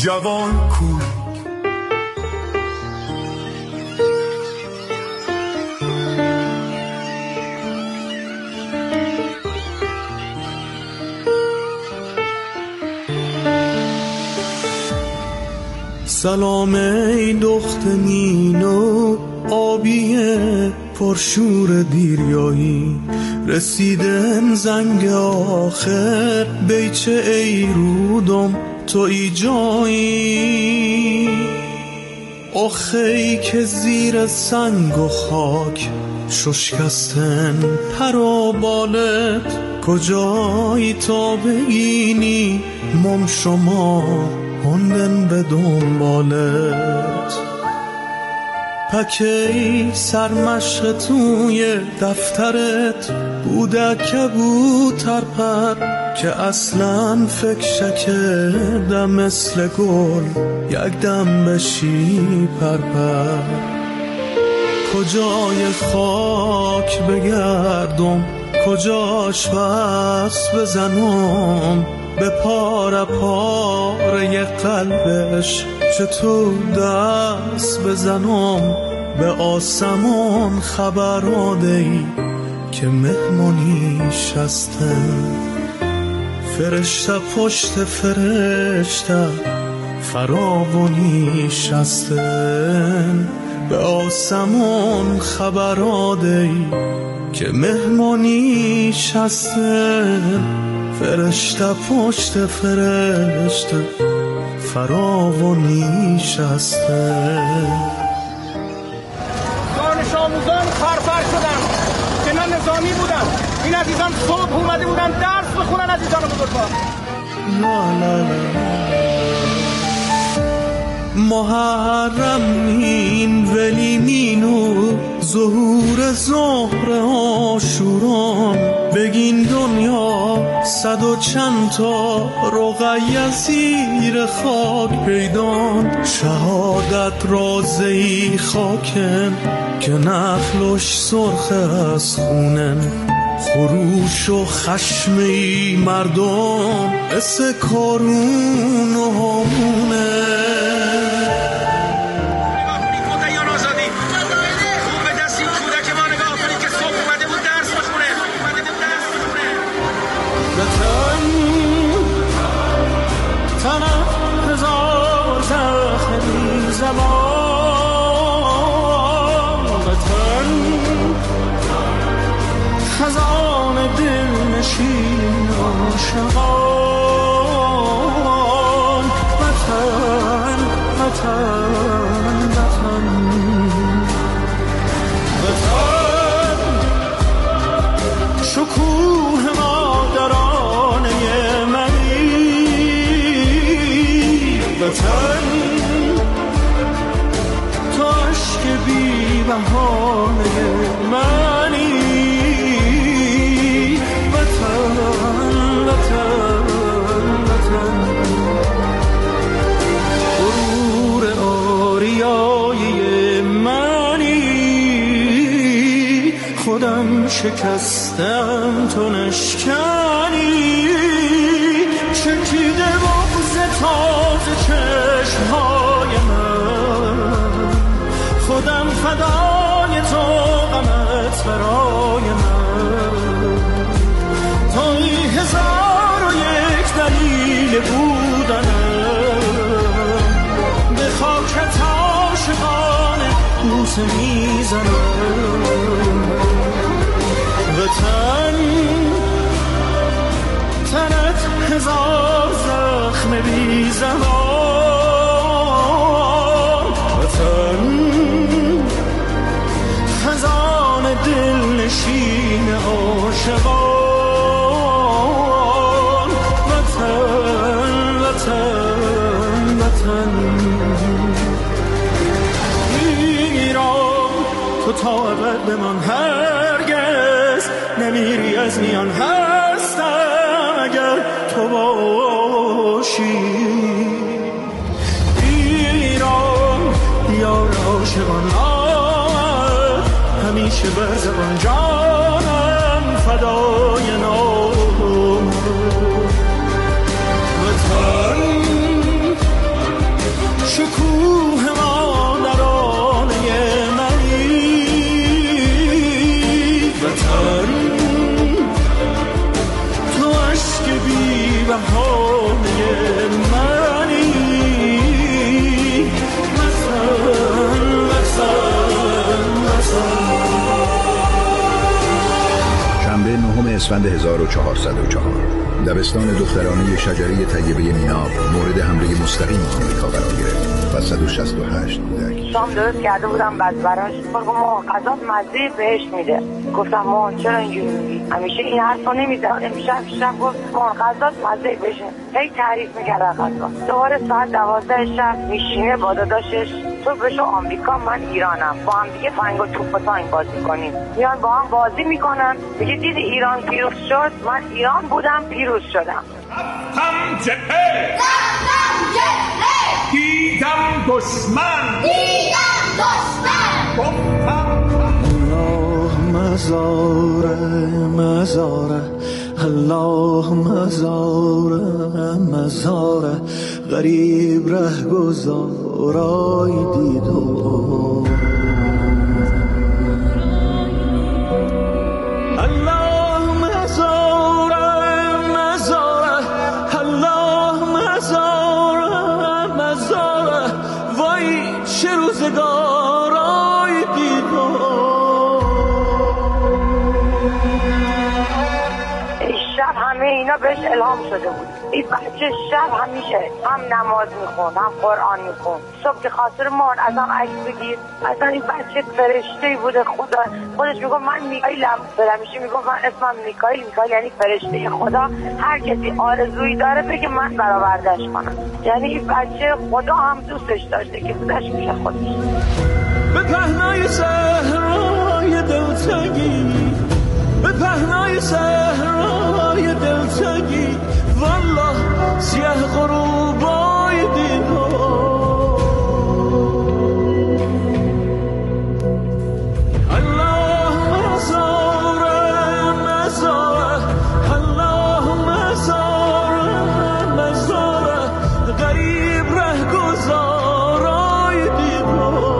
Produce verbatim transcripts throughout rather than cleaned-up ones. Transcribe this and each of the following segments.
جوان کو. سلام ای دخت مینو آبیه پرشور دیریایی، رسیدن زنگ آخر بیچه ای رودم تو ای جایی. آخی که زیر سنگ و خاک ششکستن پر و بالت، کجایی تا بگینی مم شما هندن به دنبالت. پکی سرمشق توی دفترت بوده کبوتر پر، که اصلا فکر شکردم مثل گل یک دم بشی پر پر. کجای خاک بگردم کجاش بس بزنم، به پاره پاره قلبش چطور دست بزنم. به آسمان خبر دادی که مهمونیش هستن، فرشته پشت فرشته فراوانیش هستن. به آسمان خبر دادی که مهمونیش هستن، فرشته پشت فرشته فراوانیش هستن. دانش آموزان خرفر شدن که نه نظامی بودن، این عزیزان صبح اومده بودن درس بخونن. عزیزان بزرگوار لا لا لا محرمین ولی مینو ظهور ظهر آشوران، بگین دنیا صد و چند تا رقیه زیر خاک پیدان. شهادت رازی خاکن که نخلش سرخ از خونن، خروش و خشمی مردم مثل کارون و همونه. خزان دل نشین عاشقان، وطن وطن وطن وطن، شکوه مادرانه منی، وطن تو عشق بی بهانه منی. غرور آریایی منی، خودم شکستم تو نشکنی. چکیده بغض تازه چشمهای من، خودم فدای تو غمت برای من. توی هزار و یک دلیل بودنم، به خاکت عاشقانه بوسه میزنم. وطن تنت هزار زخم بی زمان، وطن خزان دل نشین عاشقان. وطن وطن ایران تو تا ابد بمان، هرگز نمیری از میان. هستم اگر تو باشی ایران، یار عاشقان آمد همیشه بر زبان، جانم فدای نام. وطن نهم اسفند هزار و چهارصد و چهار دبستان دخترانه شجره طیبه میناب مورد حمله مستقیم آمریکا قرار گرفت و صد و شصت و هشت کودک. شام درست کرده بودم بعد براش گفتم ما غذا مزه بهش میده. گفتم ما چرا اینجوری میگی؟ همیشه این حرفا نمیزنه. امشب شب گفت ما غذا مزه بشه. هی تعریف میکرد غذا. دوباره ساعت دوازده شب میشینه با داداشش تو بشو آمریکا من ایرانم با هم دیگه فنگ و توپ و تانگ بازی کنیم. میان با هم بازی میکنن. میگه دیدی ایران پیروز شد، من ایران بودم پیروز شدم. هم جبهه رفتم جبهه دیدم دشمن دیدم دشمن گفتم الله مزاره مزاره الله مزاره مزاره غریب ره گذارای دیدو الله مزاره مزاره الله مزاره مزاره وای چه روزگارای دیدو شب همه اینا بهش الهام شده بود. این بچه شب همیشه هم نماز میخون هم قرآن میخون. صبح که خاطر مار از هم عکس بگیر. اصلا این بچه فرشته بوده. خدا خودش میگه من میکائیلم. همیشه میگه من اسمم میکائیل. میکائیل یعنی فرشته خدا. هر کسی آرزویی داره بگه من برآوردش کنم. یعنی این بچه خدا هم دوستش داشته که بودش میشه خودش. به پهنای صحرای دلتنگی به پهنای صحرای دلتنگی والله سیاه غروبای دیدو الله مزاره مزاره الله مزاره مزاره غریب ره گذارای دیدو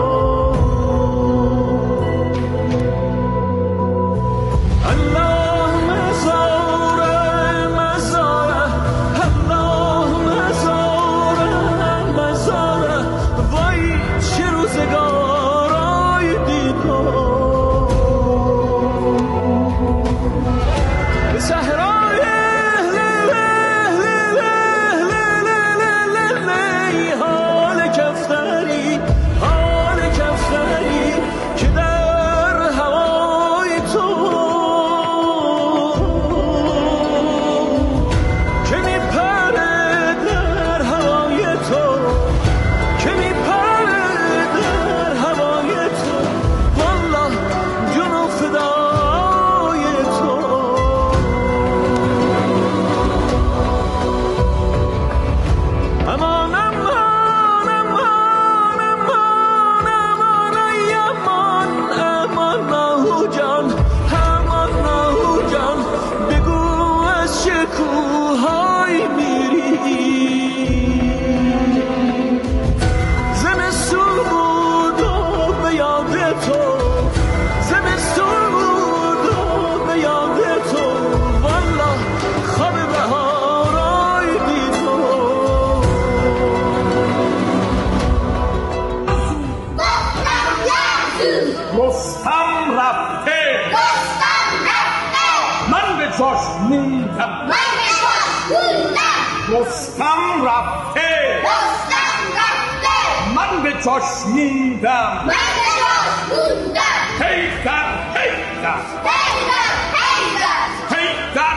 رستم رفته رستم رفته من به جاش موندم من به جاش موندم رستم رفته رستم رفته من به جاش موندم من به جاش موندم حیدر حیدر حیدر حیدر حیدر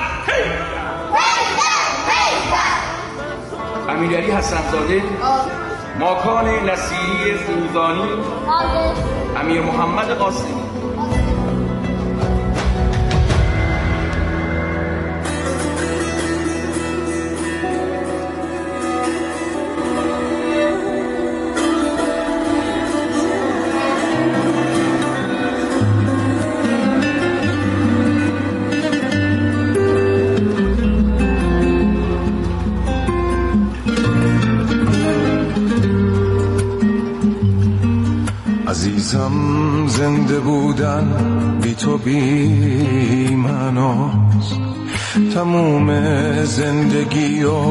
حیدر حیدر حیدر امیرعلی حسن‌زاده ماکان نصیری فروزانی امیر محمد قاسمی. عزیزم زنده بودن بی تو بی مناست، تموم زندگی و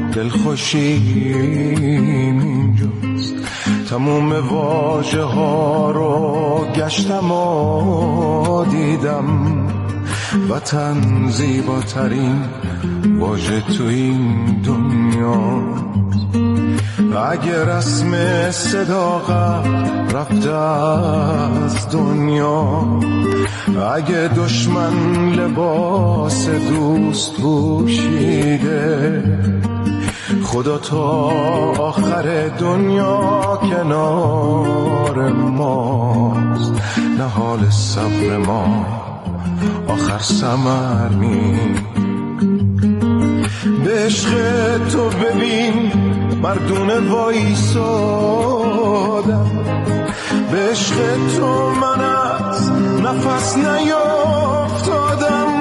دلخوشیم اینجاست. تموم واژه ها رو گشتم و دیدم، وطن زیباترین واژه تو این دنیا. اگه رسم صداقت رفته از دنیا، اگه دشمن لباس دوست پوشیده، خدا تا آخر دنیا کنار ماست. نه حال صبر ما آخر ثمر نیست. به عشق تو ببین مردونه وایسادم، به عشق تو من از نفس نیافتادم.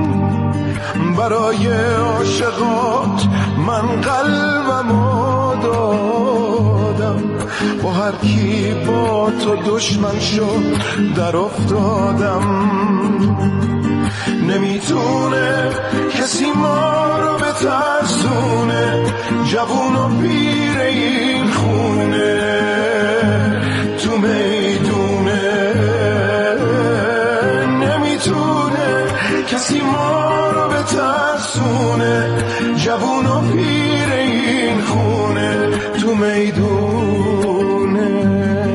برای عاشقات من قلبمو دادم، با هر کی با تو دشمن شد در افتادم. نمیتونه کسی ما رو بترسونه، جوون و پیر این خونه تو میدونه. نمیتونه کسی ما رو بترسونه، جوون و پیر این خونه تو میدونه.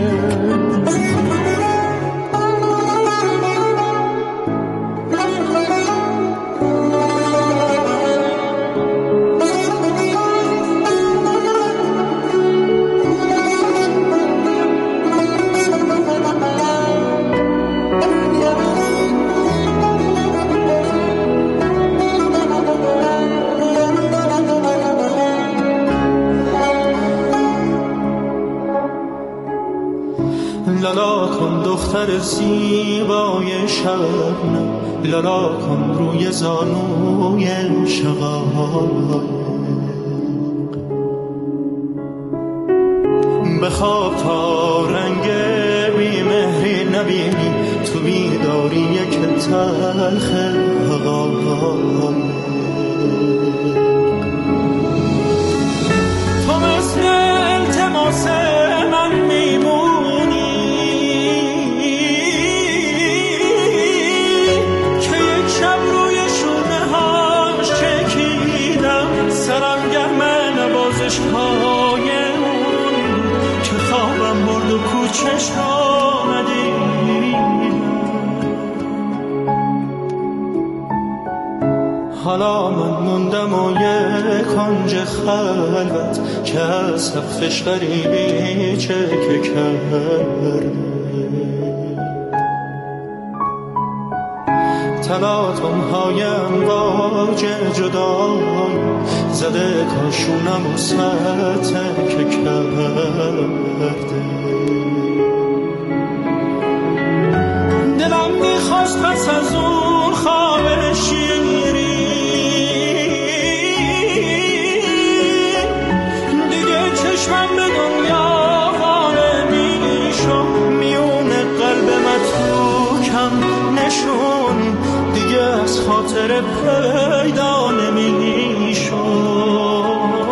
لالا کن دختر زیبای شبنم، لالا کن روی زانوی شقایق. بخواب تا رنگ بیمهری نبینی، تو بیداری یک تلخ حقایق. تو مثل التماس من میمونی که یک شب روی شونه هاش چکیدم، سرم گرم نوازش های اون که خوابم برد و کوچش آمدی. حالا من موندم و یک کنج خلوت که از سقفش غریبی چکه کرده. تلاطم هایم باج جدای زده کاشونم و ستکه کرده. دلم میخواست پس از اون خواب شیری چشمم به دنیا واره میشم، میون قلب متروکم نشون دیگه از خاطر پیدا نمیشم.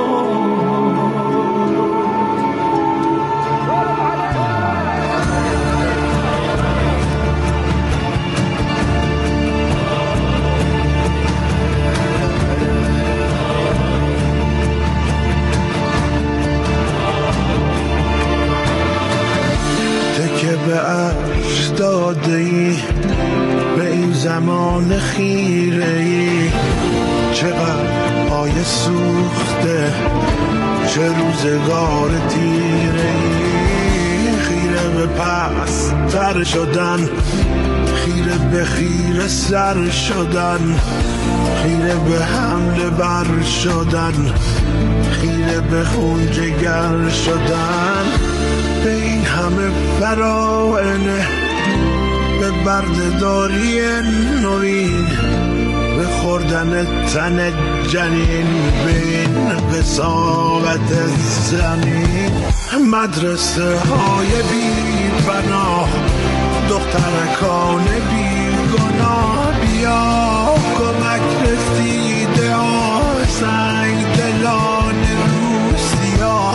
به عرش داده ای به این زمان خیره ای، چقدر پای سوخته چه روزگار تیره ای. خیره به پس تر شدن، خیره به خیره سر شدن، خیره به حمله بر شدن، خیره به خون جگر شدن. به این همه فراعنه، به برده‌داری نوین، به خوردن تن جنین، به این قساوت زمین. مدرسه های بی پناه، دخترکان بی گناه، بیا کمک رسیده آه سنگ دلان روسیا.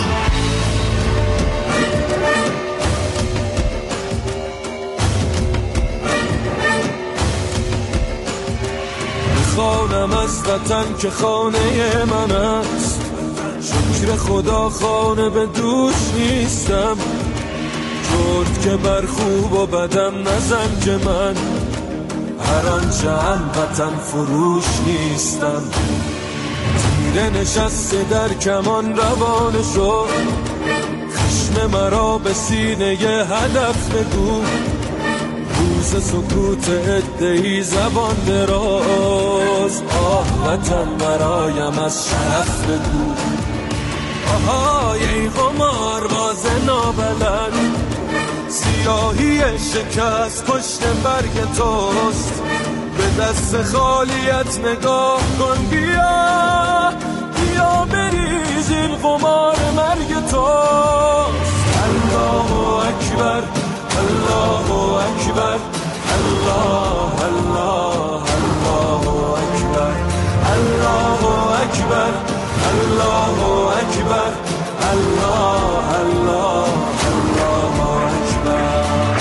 خانم از وطن که خانه من است. شکر خدا خانه به دوش نیستم، کرد که بر خوب و بدم نزن که من هر آنچه هم وطن فروش نیستم. تیره نشسته در کمان روانه شد، خشم مرا به سینه هدف بگو. روز سکوت ادهی زبان دراز، آه وطن برایم از شرف بگو. آهای ای قمار باز نابلد، سیاهی شکست پشت برگ توست. به دست خالیت نگاه کن، بیا بیا بریز این قمار مرگ توست. الله اکبر الله اکبر الله الله الله اکبر الله اکبر الله اکبر الله الله الله اکبر.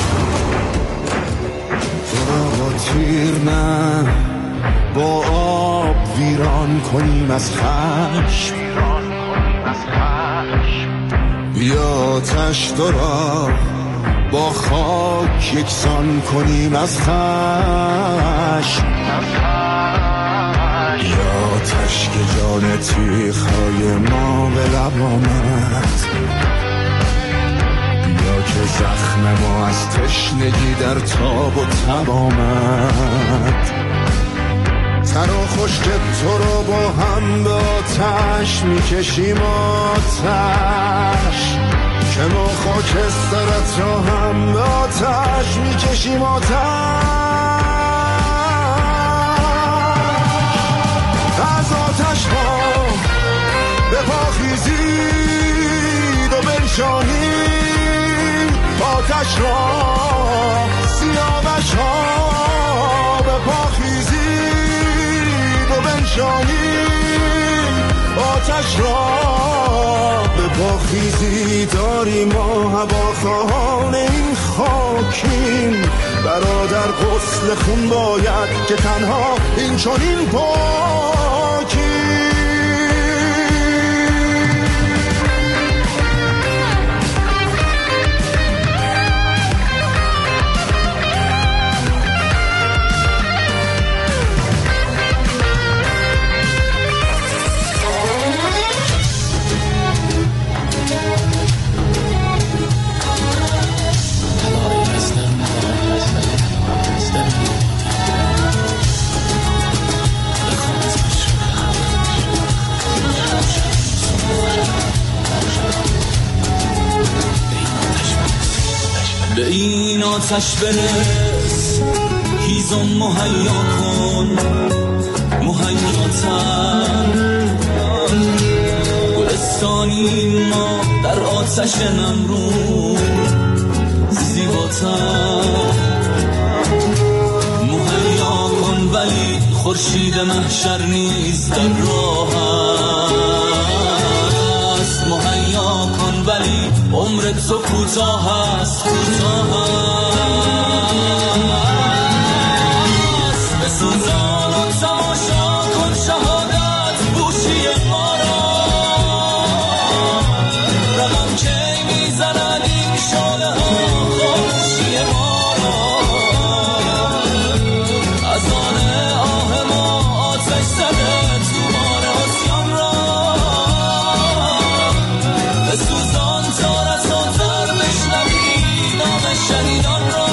تو با تیر نه با آب ویران کنیم از خشم، بیا آتش را با خاک یکسان کنیم از خشم. یا آتش که جان تیغ‌های ما به لب آمد، بیا که زخم ما از تشنگی در تاب و تب آمد. تر و خشک تو رو با هم به آتش میکشیم آتش، که ما خاکسترت را هم به آتش میکشیم آتش. از آتش ها به پا خیزید و بنشانید آتش را، سیاوش ها به پا خیزید و بنشانید آتش را. به پا خیزی داریم ما هواخواهان این خاکیم، برادر غسل خون باید که تنها این چنین پاکیم. به این آتش برس، هیزم مهیا کن مهیاتر. گلستانی ما در آتش نمرود زیباتر. مهیا کن ولی خورشید محشر نیز در راه است. مهیا کن ولی عمرت تو کوتاه است، کوتاه است. بسوزان و تماشا کن شهادت بوشی ما را، رقم کی میزند این شعله ها خاموشی ما را. از آن آه ما آتش زده تومان آسیان را، بسوزان تا رسان‌تر بشنوی نام شهیدان را.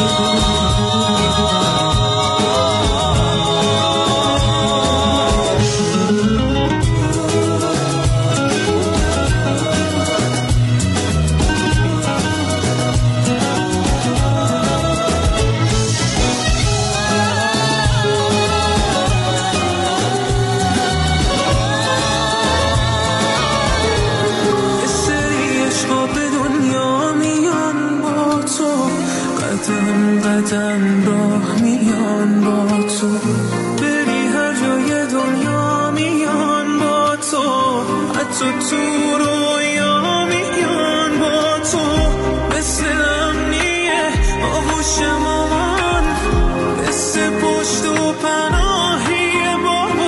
قدم قدم راه میان با تو، بری هر جای دنیا میان با تو، حتی تو رویا میان با تو. مثل امنیه آغوش مامان، مثل پشت و پناهی بابا.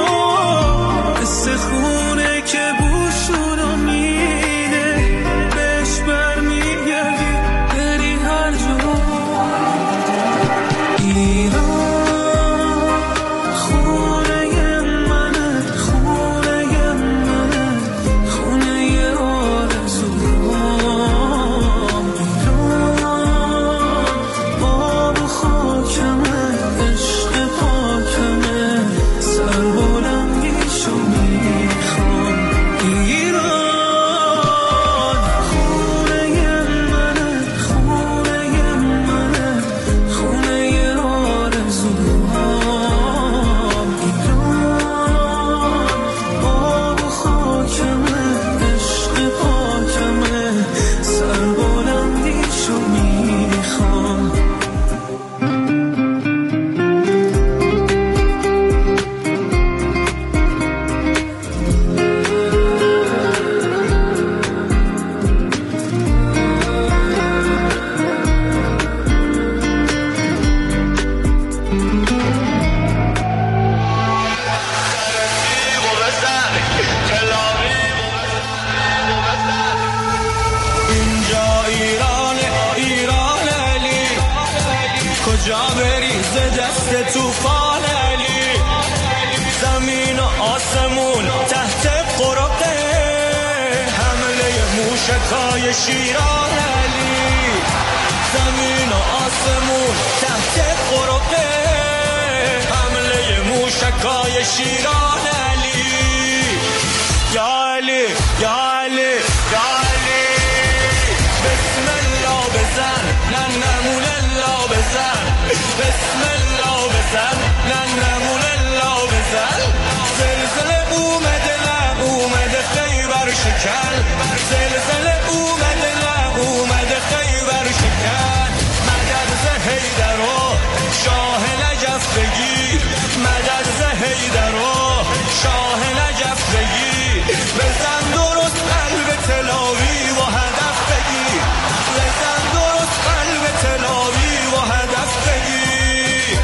موشکای شیران علی، زمین و آسمون تحت قرقه، حمله موشکای شیران علی. یا علی یا علی یا علی، بسم الله بزن نه نمون الله بزن، بسم الله بزن نه نمون الله بزن. زلزله اومده نه اومده خیبر شکن، زلزله اومده نه اومده خیبر شکن. مدد ز حیدر و شاه نجف بگیر، مدد ز حیدر و شاه نجف بگیر. بزن درست قلب تلاوی و هدف بگیر، بزن درست قلب تلاوی و هدف بگیر.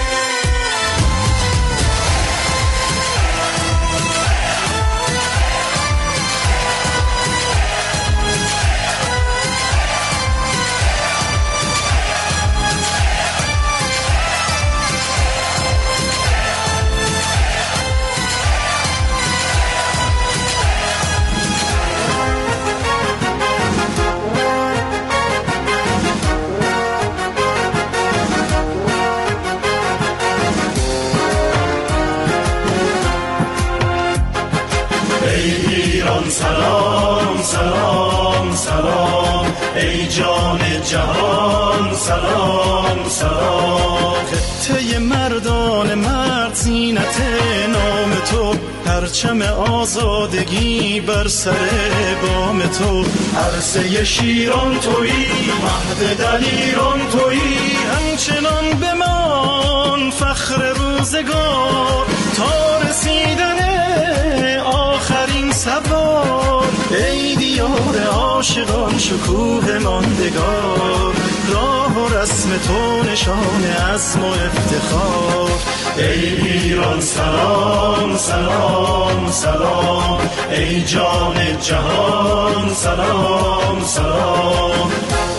سلام سلام سلام ای جان جهان، سلام سلام. خطه مردان مرد زینت نام تو، پرچم آزادگی بر سر بام تو. عرصه شیران تویی، مهد دلیران تویی، همچنان بمان فخر روزگار تا رسیدن آخرین سوار. ای دیار عاشقان شکوه ماندگار، راه و رسم تو نشان عزم و افتخار. ای ایران سلام سلام سلام، ای جان جهان سلام سلام.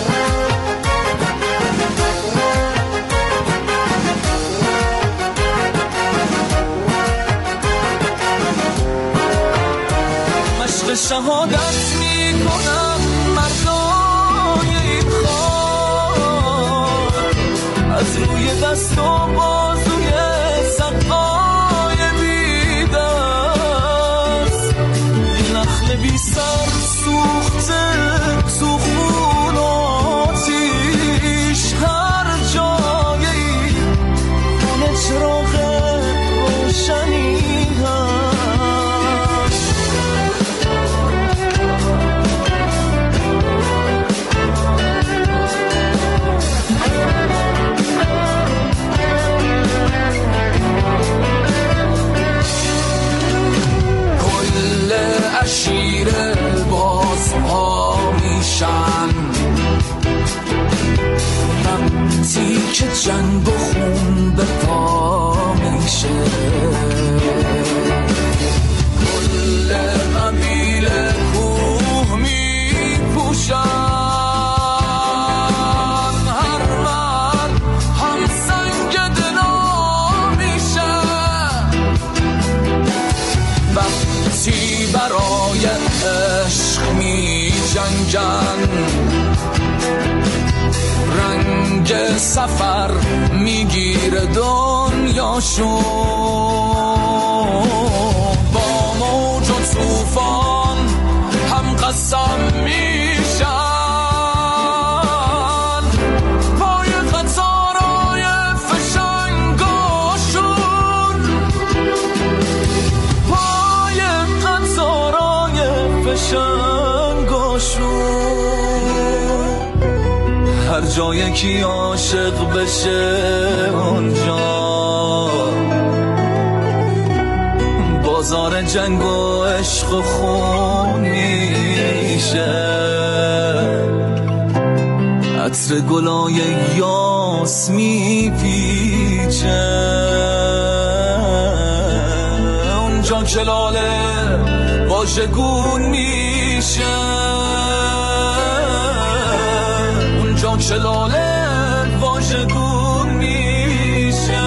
شهادت می کنم مردای این خاک، از روی دست و بازوی سقای بی دست. این نخل بی سر سوخته سخون آتیش، هر جایی خونه چراغ روشنی شیر بازها میشن، وقتی که جنگ و خون به پا میشه. کل قبیله کوه میپوشن، هر مرد هم سنگ دنا میشه. وقتی برای عشق می جنگن، رنگ سفر میگیره دنیاشون. با موج و طوفان هم قسم میشن، پای قطارای فشنگاشون، پای قطارای فشنگاشون. هر جایی که عاشق بشه اونجا بازار جنگ و عشق و خون میشه. عطر گلای یاس میپیچه، اونجا که لاله واژگون میشه، اونجا که لاله واژگون میشه.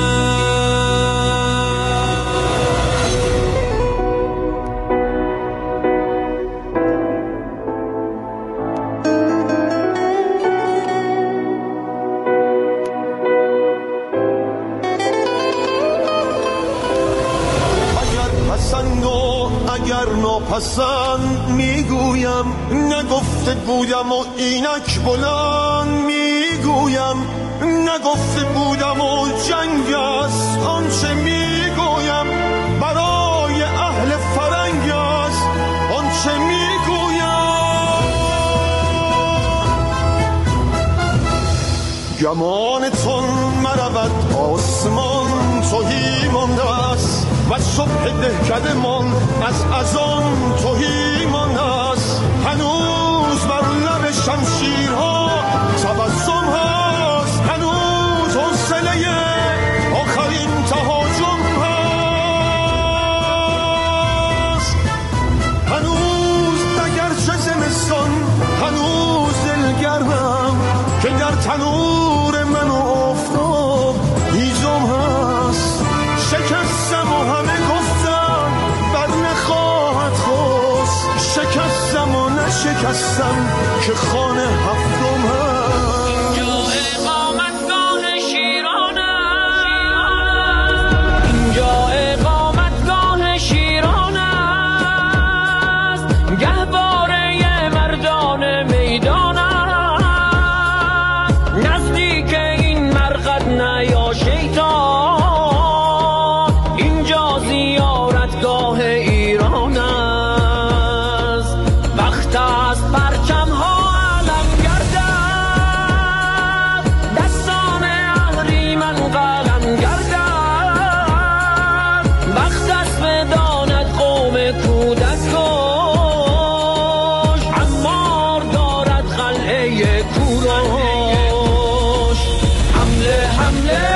پسند و اگر ناپسند میگویم، نگفته بودم و اینک بلند میگویم، نگفته بودم و جنگ است آنچه میگویم، برای اهل فرنگ است آنچه میگویم. گمانتون مرود آسمان توهی مانده است و صبح دهکده من از ازان توهی مانده است. هنوز بر لب شمشیرها تبسم هست، هنوز حوصله آخرین تهاجم هست، هنوز دگرچه زمستان، هنوز دلگرمم که در تنور من و آفتاب هیزم هست. شکستم و همه گفتم بر نخواهد خواست، شکستم و نشکستم که خانه هفتم هست. اینجا اقامتگاه شیران است، اینجا اقامتگاه شیران است، گهواره مردان میدان است. نزدیک این مرقد نیا شیطان، اینجا زیارتگاه ایران است. وقت است پرچم ها علم گردد، دستان اهریمن قلم گردد. وقت است بداند قوم کودک کش، عمار دارد قلعه کوروش. حمله حمله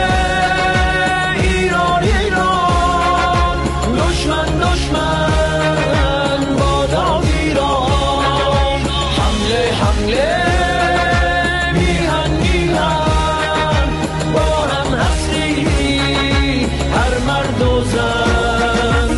ایران ایران، دشمن دشمن بادام ایران. حمله حمله میهن میهن، با هم هستی هر مرد و زن.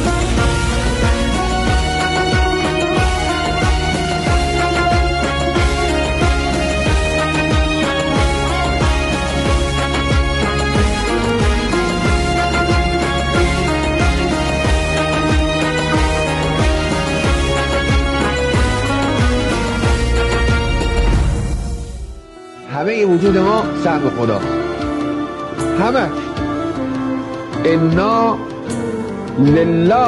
همه وجود ما سهم خدا، همه انا لله